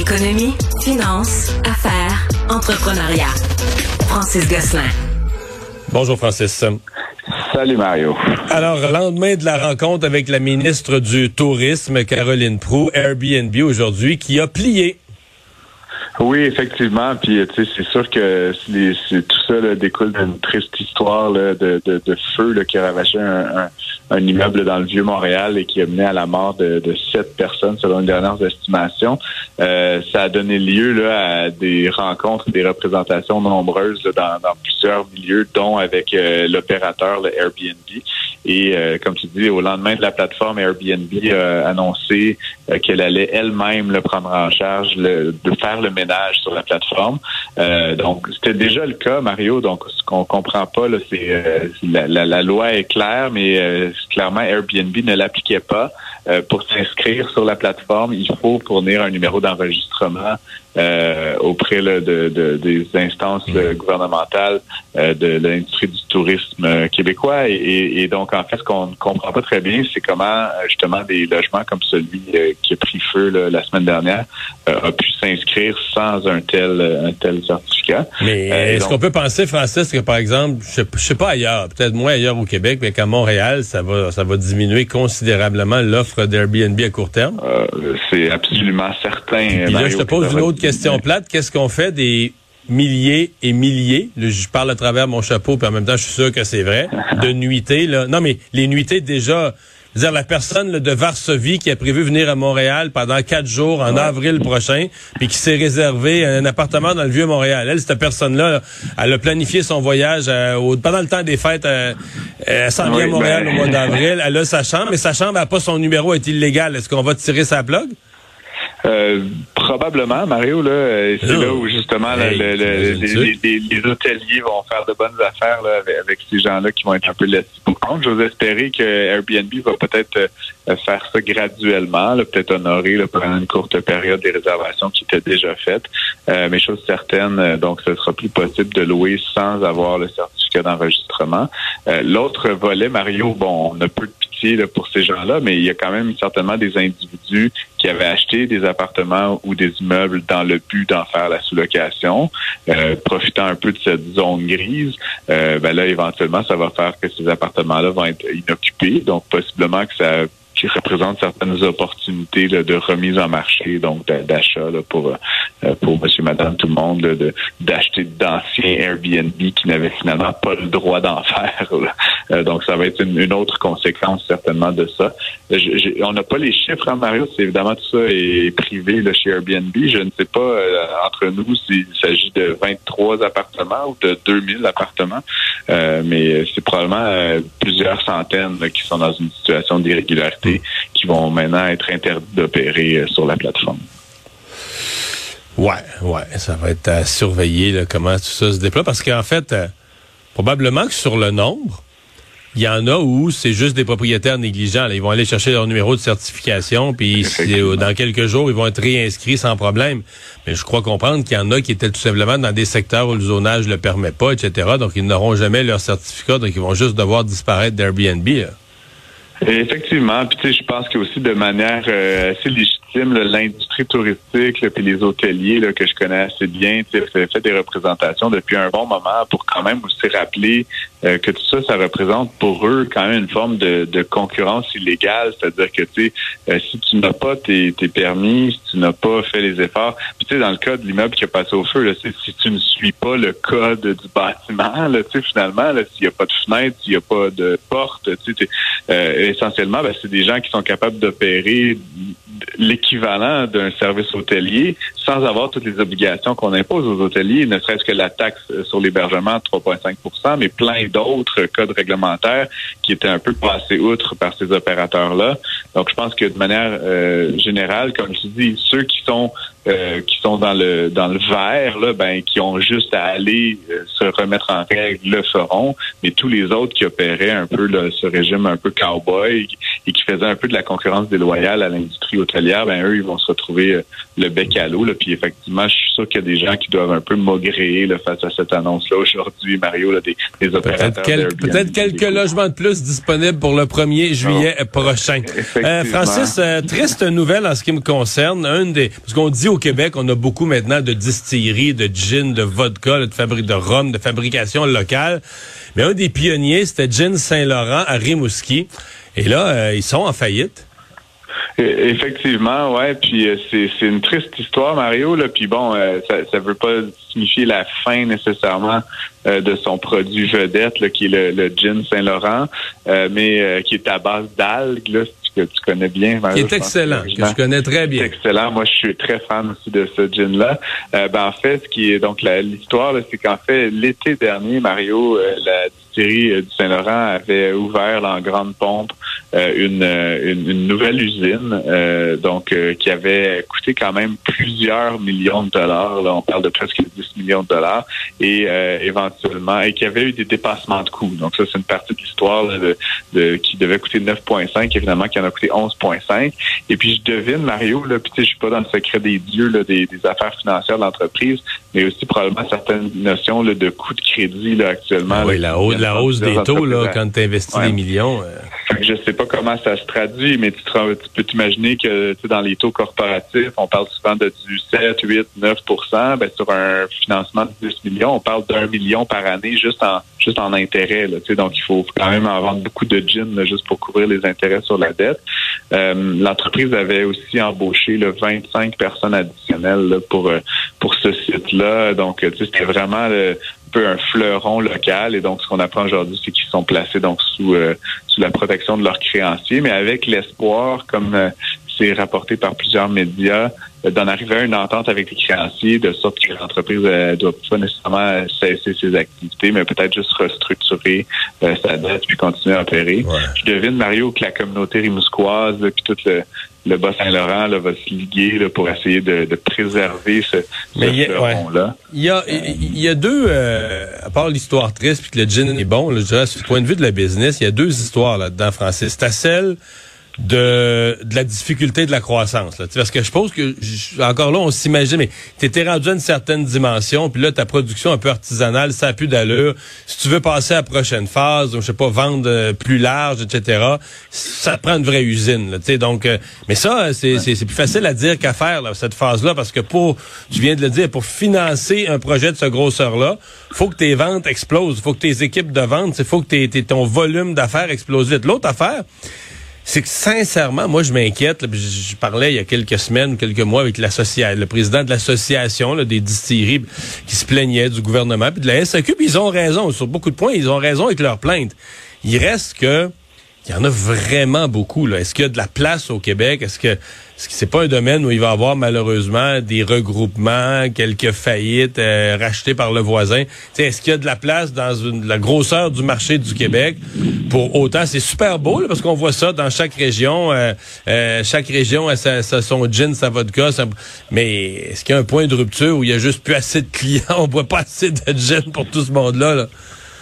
Économie, finances, affaires, entrepreneuriat. Francis Gosselin. Bonjour Francis. Salut Mario. Alors, lendemain de la rencontre avec la ministre du Tourisme, Caroline Proulx, Airbnb aujourd'hui, qui a plié. Oui, effectivement. Puis, tu sais, c'est sûr que tout ça là, découle d'une triste histoire là, de feu là, qui a ravagé un immeuble dans le Vieux-Montréal et qui a mené à la mort de 7 personnes, selon les dernières estimations. Ça a donné lieu là, à des rencontres, des représentations nombreuses là, dans plusieurs milieux, dont avec l'opérateur, le Airbnb. Et comme tu dis, au lendemain de la plateforme, Airbnb a annoncé qu'elle allait elle-même le prendre en charge, de faire le ménage sur la plateforme. Donc, c'était déjà le cas, Mario. Donc, ce qu'on comprend pas, là, c'est la loi est claire, mais clairement, Airbnb ne l'appliquait pas. Pour s'inscrire sur la plateforme, il faut fournir un numéro d'enregistrement auprès là, des instances gouvernementales de l'industrie du tourisme québécois. Et donc, en fait, ce qu'on ne comprend pas très bien, c'est comment, justement, des logements comme celui qui a pris feu là, la semaine dernière a pu s'inscrire sans un tel certificat. Mais est-ce qu'on peut penser, Francis, que, par exemple, je sais pas ailleurs, peut-être moins ailleurs au Québec, mais qu'à Montréal, ça va diminuer considérablement l'offre d'Airbnb à court terme? C'est absolument certain. Puis là, je te pose une autre question plate. Qu'est-ce qu'on fait des milliers et milliers, je parle à travers mon chapeau, puis en même temps, je suis sûr que c'est vrai, de nuitées, là. Non, mais les nuitées, déjà, je veux dire, la personne là, de Varsovie qui a prévu venir à Montréal pendant 4 jours en avril prochain, puis qui s'est réservé un appartement dans le Vieux-Montréal. Elle, cette personne-là, là, elle a planifié son voyage pendant le temps des fêtes. Elle s'en vient à Montréal au mois d'avril. Elle a sa chambre, mais sa chambre n'a pas son numéro, est illégale. Est-ce qu'on va tirer sa plug? Probablement, Mario, là, c'est là où justement là, les hôteliers vont faire de bonnes affaires là, avec ces gens-là qui vont être un peu laissés pour compte. J'ose espérer que Airbnb va peut-être faire ça graduellement, là, peut-être honorer là, pendant une courte période des réservations qui étaient déjà faites. Mais chose certaine, donc ce sera plus possible de louer sans avoir le certificat d'enregistrement. L'autre volet, Mario, bon, on a peu de pitié là, pour ces gens-là, mais il y a quand même certainement des individus qui avaient acheté des appartements ou des immeubles dans le but d'en faire la sous-location, profitant un peu de cette zone grise. Là, éventuellement, ça va faire que ces appartements-là vont être inoccupés, donc possiblement que ça qui représente certaines opportunités là, de remise en marché, donc d'achat là, pour monsieur, madame, tout le monde, là, d'acheter d'anciens Airbnb qui n'avaient finalement pas le droit d'en faire. Donc, ça va être une autre conséquence certainement de ça. On n'a pas les chiffres, hein, Mario, c'est évidemment tout ça est privé là, chez Airbnb. Je ne sais pas entre nous s'il s'agit de 23 appartements ou de 2000 appartements, mais c'est probablement plusieurs centaines là, qui sont dans une situation d'irrégularité qui vont maintenant être interdits d'opérer sur la plateforme. Ouais, ça va être à surveiller là, comment tout ça se déploie, parce qu'en fait, probablement que sur le nombre, il y en a où c'est juste des propriétaires négligents. Là. Ils vont aller chercher leur numéro de certification, puis dans quelques jours, ils vont être réinscrits sans problème. Mais je crois comprendre qu'il y en a qui étaient tout simplement dans des secteurs où le zonage le permet pas, etc. Donc, ils n'auront jamais leur certificat, donc ils vont juste devoir disparaître d'Airbnb. Là. Effectivement, puis tu sais, je pense que aussi de manière assez légitime, là, l'industrie touristique, là, puis les hôteliers là, que je connais assez bien, tu sais, fait des représentations depuis un bon moment pour quand même aussi rappeler que tout ça représente pour eux quand même une forme de concurrence illégale, c'est-à-dire que tu sais, si tu n'as pas tes permis, si tu n'as pas fait les efforts, puis tu sais, dans le cas de l'immeuble qui a passé au feu, là, si tu ne suis pas le code du bâtiment, là, tu sais, finalement, là, s'il n'y a pas de fenêtre, s'il n'y a pas de porte, tu sais, essentiellement, c'est des gens qui sont capables d'opérer l'équivalent d'un service hôtelier sans avoir toutes les obligations qu'on impose aux hôteliers, ne serait-ce que la taxe sur l'hébergement de 3,5 %, mais plein d'autres codes réglementaires qui étaient un peu passés outre par ces opérateurs-là. Donc, je pense que de manière générale, comme je dis, ceux qui sont dans le vert, là, qui ont juste à aller se remettre en règle, le feront. Mais tous les autres qui opéraient un peu là, ce régime un peu cowboy et qui faisaient un peu de la concurrence déloyale à l'industrie hôtelière, eux, ils vont se retrouver le bec à l'eau. Là. Là, puis effectivement, je suis sûr qu'il y a des gens qui doivent un peu maugréer là, face à cette annonce-là aujourd'hui, Mario, là, des opérateurs peut-être quelques logements de plus disponibles pour le 1er juillet prochain. Francis, triste nouvelle en ce qui me concerne. Parce qu'on dit au Québec, on a beaucoup maintenant de distilleries, de gin, de vodka, là, de rhum, de fabrication locale. Mais un des pionniers, c'était Gin Saint-Laurent à Rimouski. Et là, ils sont en faillite. Effectivement, ouais. Puis c'est une triste histoire, Mario. Là. Puis bon, ça veut pas signifier la fin nécessairement de son produit vedette, là, qui est le gin Saint-Laurent, mais qui est à base d'algues, là, que tu connais bien, Mario. Qui est excellent, que je connais très bien. C'est excellent. Moi, je suis très fan aussi de ce gin-là. En fait, ce qui est donc l'histoire, là, c'est qu'en fait, l'été dernier, Mario, la distillerie du Saint-Laurent avait ouvert là, en grande pompe une nouvelle usine, qui avait coûté quand même plusieurs millions de dollars. Là, on parle de presque 10 millions de dollars, et éventuellement, et qui avait eu des dépassements de coûts. Donc ça, c'est une partie de l'histoire là, qui devait coûter 9,5, évidemment, qui en a coûté 11,5. Et puis je devine, Mario, là, puis tu sais, je suis pas dans le secret des dieux là, des affaires financières de l'entreprise, mais aussi probablement certaines notions là, de coût de crédit là, actuellement. Oui, là, la hausse des taux là, quand tu investis des millions. Je sais pas comment ça se traduit, mais tu peux t'imaginer que dans les taux corporatifs, on parle souvent de du 7, 8, 9%. Ben, sur un financement de 10 millions, on parle d'1 million par année juste en intérêt. Là, donc, il faut quand même en vendre beaucoup de gin là, juste pour couvrir les intérêts sur la dette. L'entreprise avait aussi embauché là, 25 personnes additionnelles là, pour ce site-là. Donc, c'était vraiment peu un fleuron local, et donc ce qu'on apprend aujourd'hui, c'est qu'ils sont placés donc sous la protection de leurs créanciers, mais avec l'espoir, comme c'est rapporté par plusieurs médias, d'en arriver à une entente avec les créanciers, de sorte que l'entreprise ne doit pas nécessairement cesser ses activités, mais peut-être juste restructurer sa dette puis continuer à opérer. Ouais. Je devine, Mario, que la communauté rimouskoise, puis tout le Bas-Saint-Laurent là, va se liguer là, pour essayer de préserver ce fleuron-là. Il y a deux, à part l'histoire triste puis que le gin est bon, là, je dirais, du point de vue de la business, il y a deux histoires là-dedans, Francis. T'as celle de la difficulté de la croissance. Là. Parce que je pense que, encore là, on s'imagine, mais t'étais rendu à une certaine dimension, puis là, ta production un peu artisanale, ça a plus d'allure. Si tu veux passer à la prochaine phase, je sais pas, vendre plus large, etc., ça prend une vraie usine. Là, donc, mais ça, c'est plus facile à dire qu'à faire, là, cette phase-là, parce que tu viens de le dire, pour financer un projet de ce grosseur-là, faut que tes ventes explosent, faut que tes équipes de vente, faut que ton volume d'affaires explose vite. L'autre affaire, c'est que sincèrement, moi je m'inquiète. Là, je parlais il y a quelques semaines, quelques mois avec le président de l'association là, des distilleries qui se plaignait du gouvernement puis de la SAQ, puis ils ont raison sur beaucoup de points. Ils ont raison avec leurs plaintes. Il reste que il y en a vraiment beaucoup. Là. Est-ce qu'il y a de la place au Québec? Est-ce que c'est pas un domaine où il va y avoir malheureusement des regroupements, quelques faillites rachetées par le voisin? T'sais, est-ce qu'il y a de la place dans la grosseur du marché du Québec pour autant? C'est super beau là, parce qu'on voit ça dans chaque région. Chaque région a son gin, sa vodka. Mais est-ce qu'il y a un point de rupture où il y a juste plus assez de clients? On boit pas assez de gin pour tout ce monde-là, là?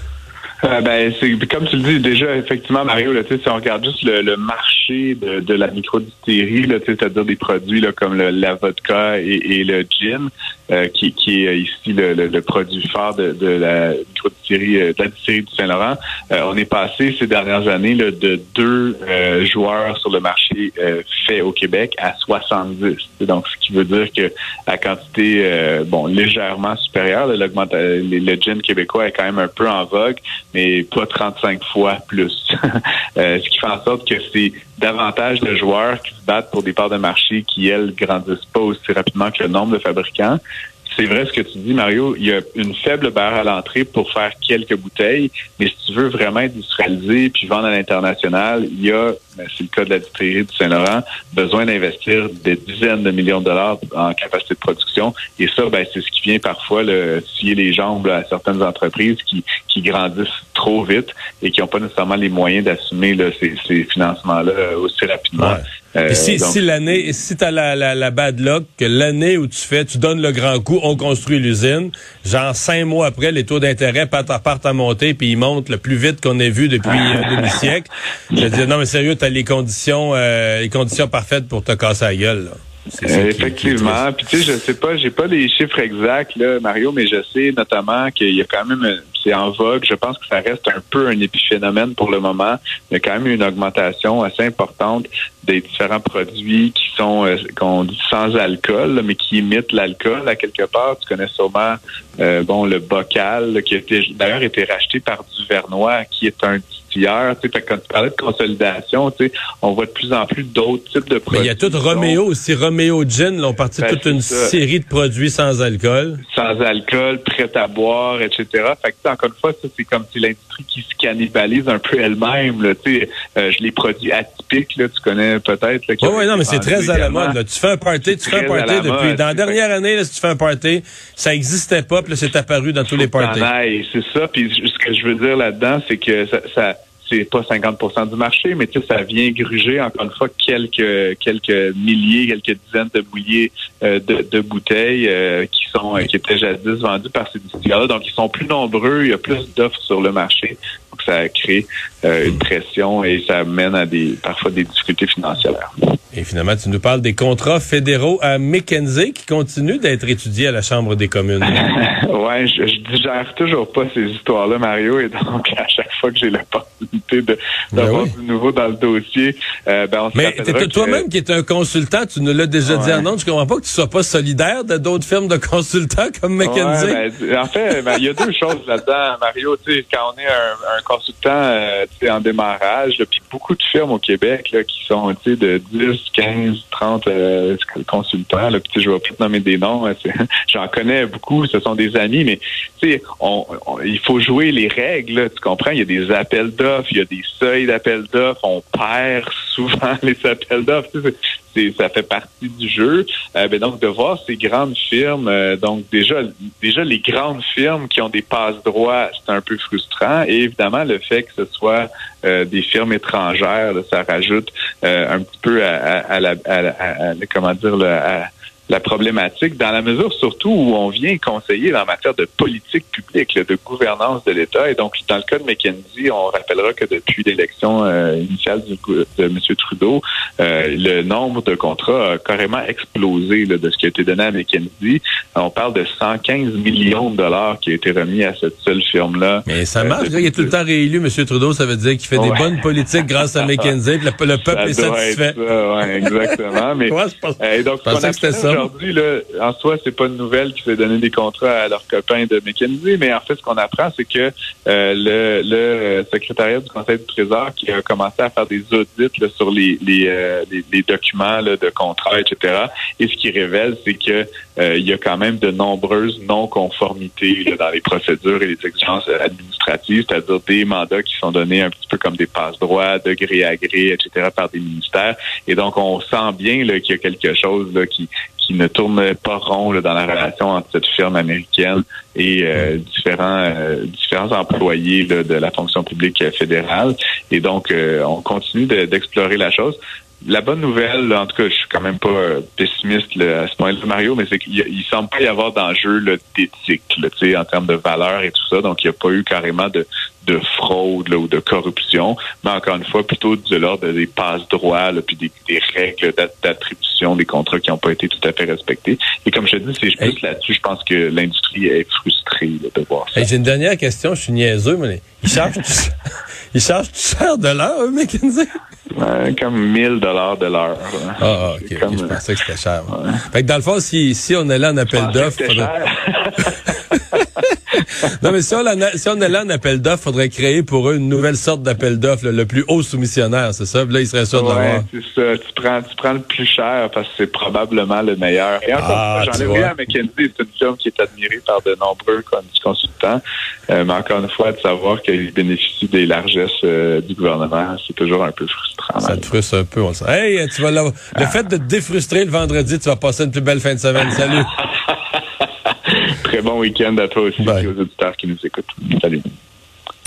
C'est comme tu le dis déjà, effectivement, Mario, là, si on regarde juste le marché de la microdistillerie, là, c'est-à-dire des produits là, comme la vodka et le gin, qui est ici le produit phare de la microdistillerie, de la distillerie du Saint-Laurent, on est passé ces dernières années là, de 2 joueurs sur le marché fait au Québec à 70. Donc, ce qui veut dire que la quantité légèrement supérieure, le gin québécois est quand même un peu en vogue, mais pas 35 fois plus. Ce qui fait en sorte que c'est davantage de joueurs qui se battent pour des parts de marché qui, elles, grandissent pas aussi rapidement que le nombre de fabricants. C'est vrai ce que tu dis, Mario, il y a une faible barrière à l'entrée pour faire quelques bouteilles, mais si tu veux vraiment industrialiser puis vendre à l'international, il y a, c'est le cas de la distillerie du Saint-Laurent, besoin d'investir des dizaines de millions de dollars en capacité de production. Et ça, c'est ce qui vient parfois scier les jambes à certaines entreprises qui grandissent trop vite et qui n'ont pas nécessairement les moyens d'assumer ces financements-là aussi rapidement. Ouais. Si t'as la bad luck, que l'année où tu donnes le grand coup, on construit l'usine, genre 5 mois après, les taux d'intérêt partent à monter, puis ils montent le plus vite qu'on ait vu depuis un demi-siècle. Je veux dire, non mais sérieux, t'as les conditions parfaites pour te casser la gueule, là. Effectivement. Puis tu sais, je sais pas, j'ai pas les chiffres exacts, là, Mario, mais je sais notamment qu'il y a quand même, c'est en vogue. Je pense que ça reste un peu un épiphénomène pour le moment. Il y a quand même une augmentation assez importante des différents produits qui sont, qu'on dit sans alcool, là, mais qui imitent l'alcool à quelque part. Tu connais sûrement, le Bocal, là, qui a d'ailleurs été racheté par Duvernois, qui est un distilleur. Tu sais, quand tu parlais de consolidation, tu sais, on voit de plus en plus d'autres types de produits. Mais il y a tout Roméo aussi, Roméo Gin, là, on partit toute une série de produits sans alcool. Sans alcool, prêts à boire, etc. Fait que, encore une fois, ça, c'est comme si l'industrie qui se cannibalise un peu elle-même, là, tu sais, les produits atypiques, là, tu connais peut-être, là. Oui, non, mais c'est très à la mode, là. Tu fais un party depuis, dans la dernière année, là, si tu fais un party, ça existait pas, puis là, c'est apparu dans tous les parties. C'est ça, puis ce que je veux dire là-dedans, c'est que ça c'est pas 50% du marché, mais tu sais, ça vient gruger, encore une fois, quelques milliers, quelques dizaines de milliers de bouteilles qui étaient jadis vendues par ces distilleurs-là. Donc, ils sont plus nombreux, il y a plus d'offres sur le marché. Donc, ça crée une pression et ça mène à parfois des difficultés financières. Et finalement, tu nous parles des contrats fédéraux à McKinsey qui continuent d'être étudiés à la Chambre des communes. Ouais, je digère toujours pas ces histoires-là, Mario, et donc à chaque fois que j'ai l'opportunité d'avoir du nouveau dans le dossier, on se rappellera. Mais toi-même qui es un consultant, tu nous l'as déjà dit en ondes, je comprends pas que tu sois pas solidaire de d'autres firmes de consultants comme McKinsey. En fait, il y a deux choses là-dedans, Mario. Tu sais, quand on est un consultant en démarrage, puis beaucoup de firmes au Québec là, qui sont de 10, 15, 30 consultants, là, puis je vais pas te nommer des noms, j'en connais beaucoup, ce sont des amis, mais tu sais, il faut jouer les règles, là, tu comprends? Il y a des appels d'offres, il y a des seuils d'appels d'offres, on perd souvent les appels d'offres, ça fait partie du jeu. Donc, de voir ces grandes firmes, donc déjà les grandes firmes qui ont des passe-droits, c'est un peu frustrant. Et évidemment, le fait que ce soit des firmes étrangères, là, ça rajoute un petit peu à la problématique, dans la mesure surtout où on vient conseiller en matière de politique publique, là, de gouvernance de l'État. Et donc, dans le cas de McKinsey, on rappellera que depuis l'élection initiale de M. Trudeau, le nombre de contrats a carrément explosé là, de ce qui a été donné à McKinsey. On parle de 115 millions de dollars qui a été remis à cette seule firme-là. Mais ça marche, il est tout le temps réélu, M. Trudeau, ça veut dire qu'il fait des bonnes politiques grâce à McKinsey, puis le peuple est satisfait. Exactement. Mais, et donc, je pensais que c'était ça. Aujourd'hui, là, en soi, c'est pas une nouvelle qui fait donner des contrats à leurs copains de McKinsey, mais en fait, ce qu'on apprend, c'est que le secrétariat du Conseil du Trésor qui a commencé à faire des audits là, sur les documents là, de contrats, etc. Et ce qui révèle, c'est que il y a quand même de nombreuses non-conformités là, dans les procédures et les exigences administratives, c'est-à-dire des mandats qui sont donnés un petit peu comme des passe-droits, de gré à gré, etc. par des ministères. Et donc, on sent bien là, qu'il y a quelque chose là, qui ne tourne pas rond là, dans la relation entre cette firme américaine et différents employés là, de la fonction publique fédérale. Et donc, on continue d'explorer la chose. La bonne nouvelle, là, en tout cas, je suis quand même pas pessimiste là, à ce point-là, Mario, mais c'est qu'il semble pas y avoir d'enjeu là, d'éthique, là, tu sais, en termes de valeur et tout ça. Donc, il n'y a pas eu carrément de fraude là, ou de corruption, mais encore une fois, plutôt de l'ordre des passe-droits, là, puis des règles d'attribution des contrats qui n'ont pas été tout à fait respectés. Et comme je te dis, c'est plus là-dessus, je pense que l'industrie est frustrée là, de voir ça. J'ai une dernière question, je suis niaiseux, mais ils chargent cher de l'heure, McKinsey? Comme 1 000 $ de l'heure. Ah, OK. Je pensais que c'était cher. Ouais. Fait que dans le fond, si on est là en appel d'offres... Non, mais si on est là en appel d'offres, faudrait créer pour eux une nouvelle sorte d'appel d'offres, le plus haut soumissionnaire, c'est ça? Puis là, ils seraient sûrs de l'avoir. C'est ça. Tu prends le plus cher parce que c'est probablement le meilleur. Et encore, j'en ai vu à McKinsey, c'est une firme qui est admirée par de nombreux consultants. Mais encore une fois, de savoir qu'ils bénéficient des largesses du gouvernement, c'est toujours un peu frustrant. Ça te frustre un peu, on le sait. Hey, tu vas l'avoir. Le fait de te défrustrer le vendredi, tu vas passer une plus belle fin de semaine. Salut! Très bon week-end à toi aussi et aux auditeurs qui nous écoutent. Salut.